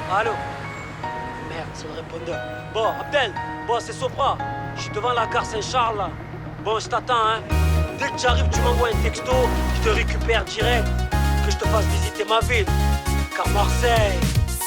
Allô? Merde, c'est le répondeur. Bon, Abdel, bon, c'est Sopra. Je suis devant la gare Saint-Charles, là. Bon, je t'attends, hein. Dès que tu arrives, tu m'envoies un texto, je te récupère direct. Que je te fasse visiter ma ville. Car Marseille...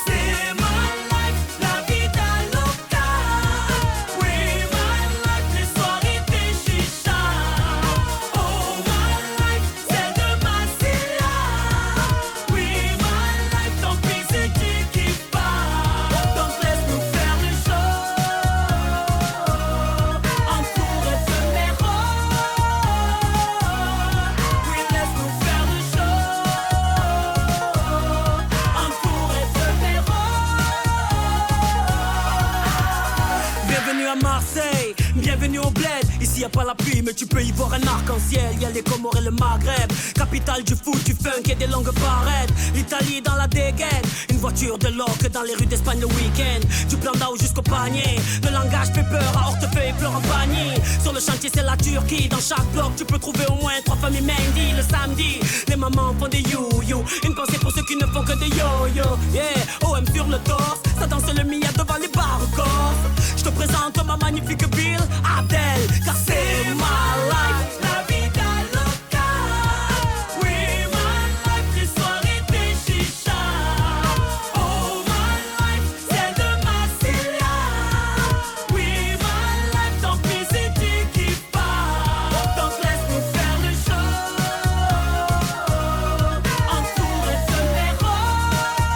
Bienvenue à Marseille, bienvenue au bled. Ici y a pas la pluie mais tu peux y voir un arc-en-ciel. Y'a les Comores et le Maghreb, capitale du foot, du funk et des longues barrettes. L'Italie dans la dégaine, une voiture de loc dans les rues d'Espagne le week-end. Du plan d'Ao jusqu'au panier, le langage fait peur à Hortefeux pleure en panier. Sur le chantier c'est la Turquie, dans chaque bloc tu peux trouver au moins 3 familles Mendy. Le samedi, les mamans font des you-you. Une pensée pour ceux qui ne font que des yo-yo. Yeah, OM sur le torse, ça danse le Mia devant les bars corse. Je te présente ma magnifique ville, Abdel, car c'est ma life. La vida loca, oui, my life, les soirées des chichas. Oh, my life, celle de Massilia. Oui, my life, tant pis c'est tu qui pars. Donc laisse-nous faire le show, entouré de héros.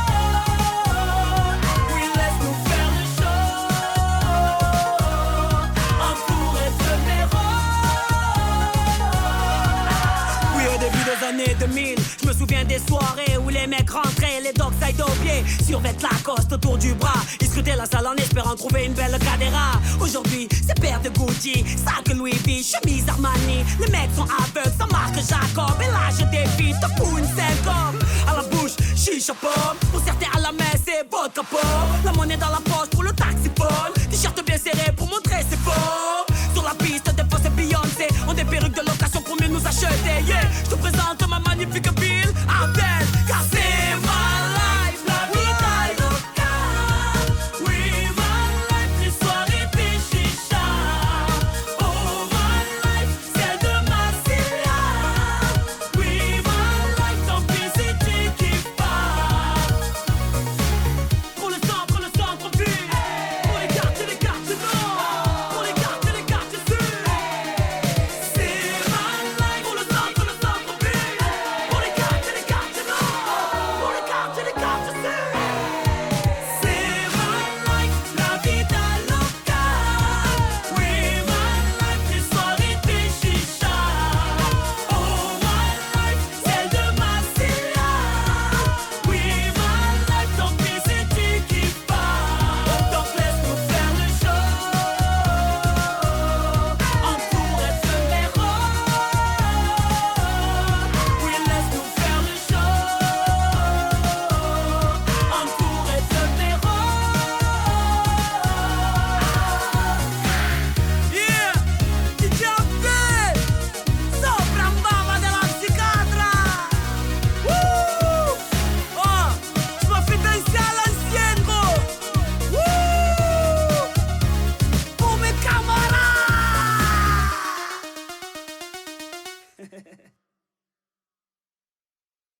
Oui, laisse-nous faire le show. Années 2000, je me souviens des soirées où les mecs rentraient, les dockside au pied, survêtent Lacoste autour du bras. Ils scrutaient la salle en espérant trouver une belle cadera. Aujourd'hui, c'est paire de Gucci, sac Louis V, chemise Armani. Les mecs sont aveugles, sans marque Jacob. Et là je défie, te fous une syncope. À la bouche, chicha pomme. Pour certains à la messe, c'est vodka pomme. La monnaie dans la poche pour le taxiphone. T-shirt bien serré pour montrer ses faux. Sur la piste, des fois c'est Beyoncé. On des perruques de location pour mieux nous acheter. Yeah, je te présente ma magnifique ville, Abdel, car c'est ma life. La vida loca, oui, my life, les soirées des chichas. Oh, my life, celle de Massilia. Oui, my life, tant pis c'est tu qui pars. Pour le centre-ville, pour les quartiers nord, pour les quartiers sud. C'est ma life, pour le centre-ville, pour les quartiers nord, pour les quartiers sud. C'est ma life, la vida loca. Oui, my life, les soirées des chichas. Oh, my life, celle de Massilia. Oui, my life, tant pis c'est tu qui pars. Donc laisse-nous faire le show, entouré de héros. Oui, laisse-nous faire le show, entouré de héros. Yeah, DJ Abdel, sopra baba della psichiatra. Wouh! Oh, tu m'as fait danser à l'ancienne, gros. Wouh! Pour mes camarades.